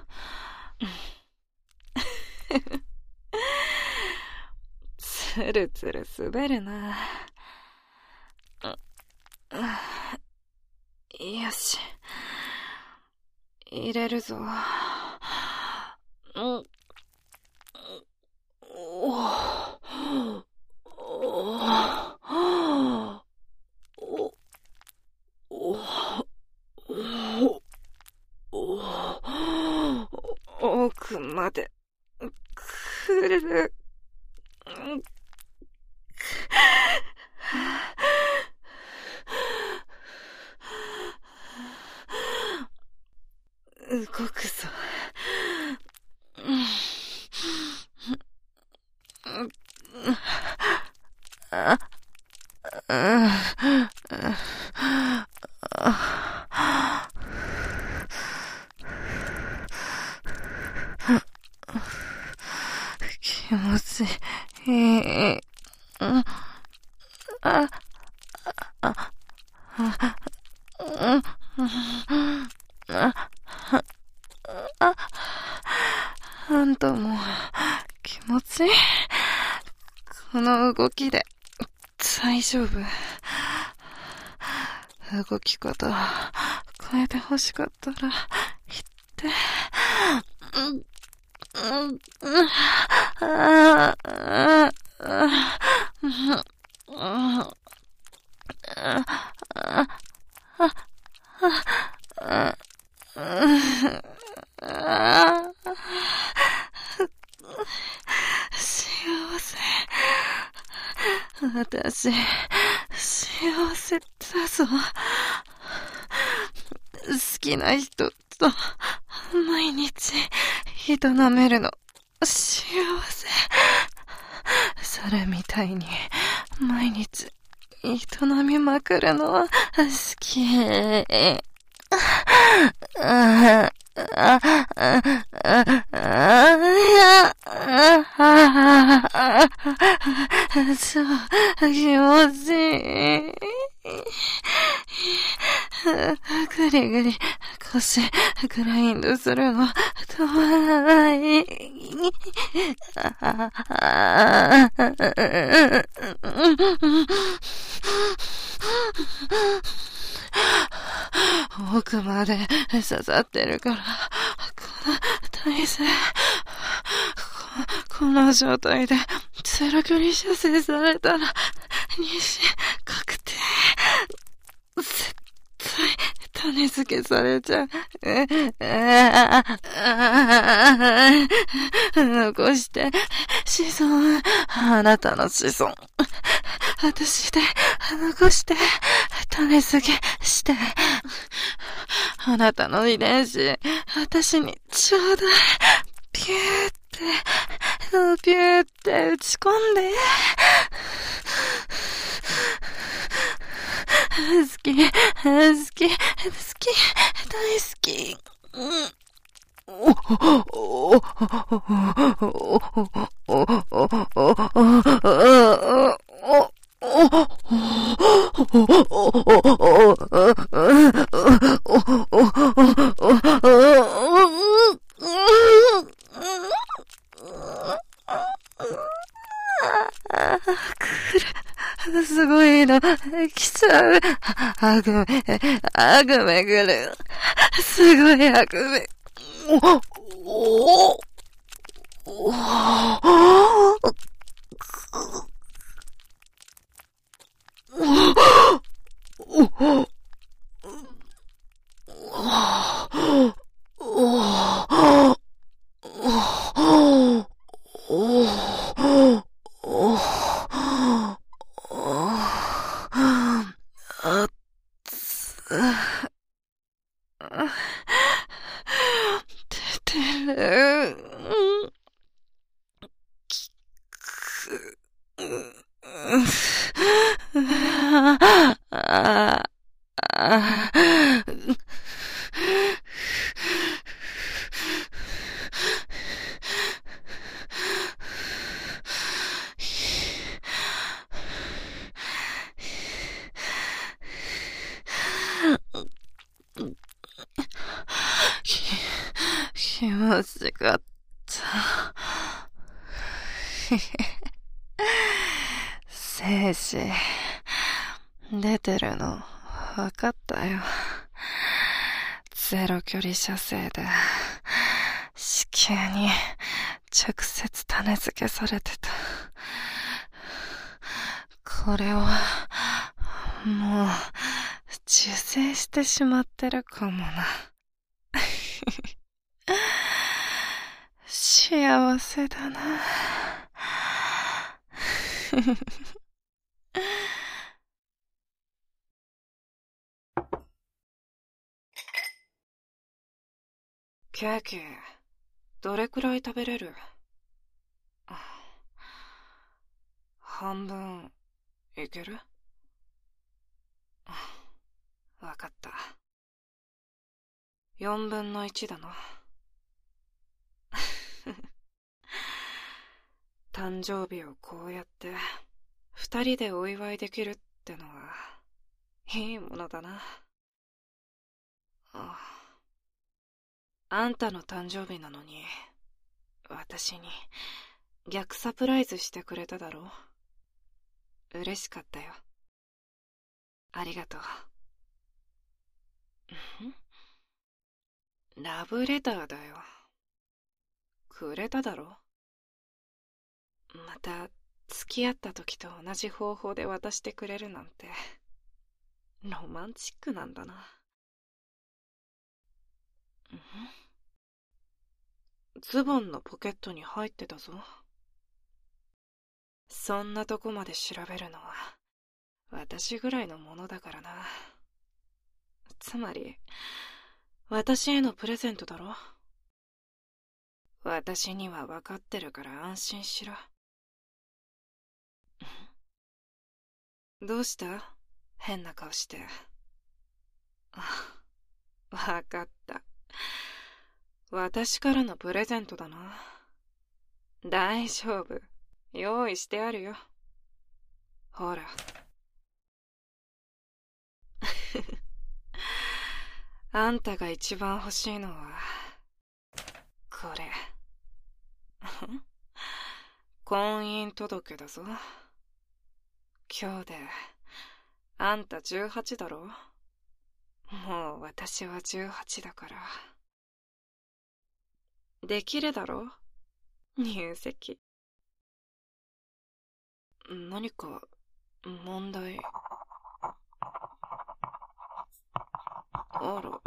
つるつる滑るな。よし、入れるぞ。お奥まで来る。動くぞ。気持ちいい。あ、あ、あ、あんたも気持ちいい？この動きで大丈夫？動き方変えて欲しかったら言って。幸せ。私、幸せだぞ。好きな人と毎日営めるの幸せ。それみたいに毎日営みまくるのは好き。そう気持ちいい。ぐりぐり腰グラインドするの止まらない。奥まで刺さってるから、この体勢、こ, この状態でセロ距離射精されたら妊娠確定。絶対種付けされちゃう。残して子孫、あなたの子孫私で残して種付けしてあなたの遺伝子私にちょうだい。ピューってピューって打ち込んで。好き好き好き大好き。すごいの来ちゃう。悪夢悪夢来る。すごい悪夢。おおお出てる。きく、ああ、あ気持ちがった。精子、出てるの、わかったよ。ゼロ距離射精で、子宮に直接種付けされてた。これは、もう、受精してしまってるかもな。幸せだな。 ケーキ、どれくらい食べれる？半分、いける？わかった。四分の一だな。誕生日をこうやって二人でお祝いできるってのはいいものだな。ああ、あんたの誕生日なのに私に逆サプライズしてくれただろう。嬉しかったよ。ありがとう。ラブレターだよ。くれただろ。また付き合った時と同じ方法で渡してくれるなんてロマンチックなんだな。ズボンのポケットに入ってたぞ。そんなとこまで調べるのは私ぐらいのものだからな。つまり私へのプレゼントだろ。私には分かってるから安心しろ。どうした？変な顔して。あ、分かった。私からのプレゼントだな。大丈夫。用意してあるよ。ほら。あんたが一番欲しいのは、これ。婚姻届だぞ。今日で、あんたじゅうはちだろ？もう私はじゅうはちだから。できるだろ？入籍。何か、問題。あら。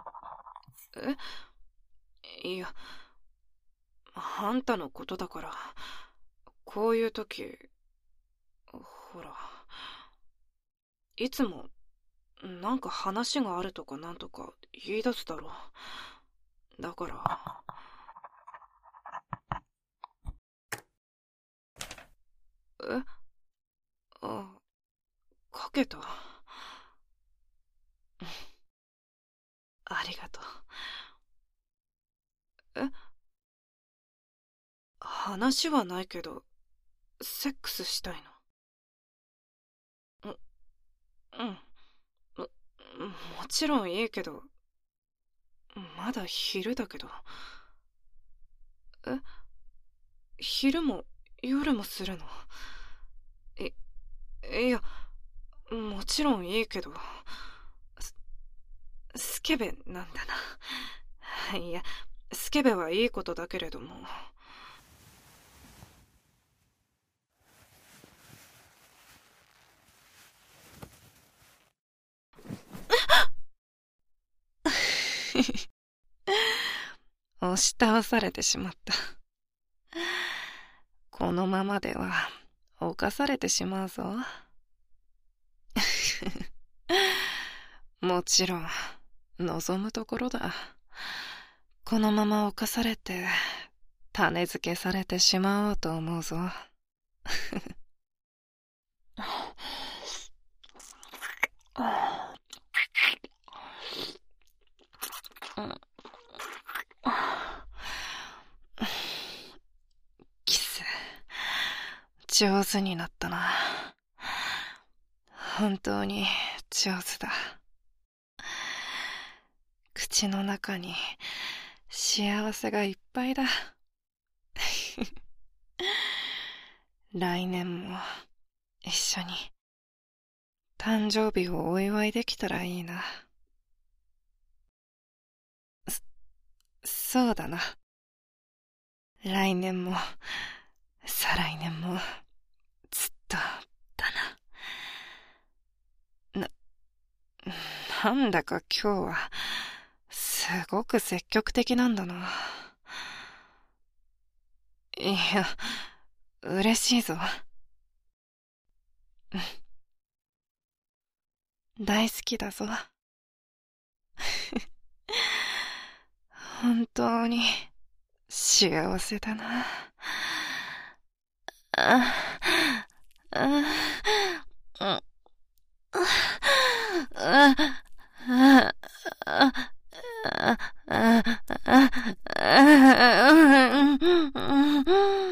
え？いや、あんたのことだから、こういう時、ほら、いつも、なんか話があるとかなんとか言い出すだろ。だから、え？あ、かけた。ありがとう。え？話はないけど、セックスしたいの？う、うん。も、もちろんいいけど、まだ昼だけど。え？昼も夜もするの？い、いや、もちろんいいけど、ス、スケベなんだな。いや、スケベはいいことだけれども。押し倒されてしまった。このままでは犯されてしまうぞ。もちろん望むところだ。このまま侵されて、種付けされてしまおうと思うぞ。キス、上手になったな。本当に上手だ。口の中に幸せがいっぱいだ。来年も一緒に誕生日をお祝いできたらいいな。そ、そうだな。来年も再来年もずっとだな。な、なんだか今日はすごく積極的なんだな。いや、嬉しいぞ。大好きだぞ。本当に幸せだな。あ、あ、あ、あ、あ、あ、あ、あ、あ、あ、あ、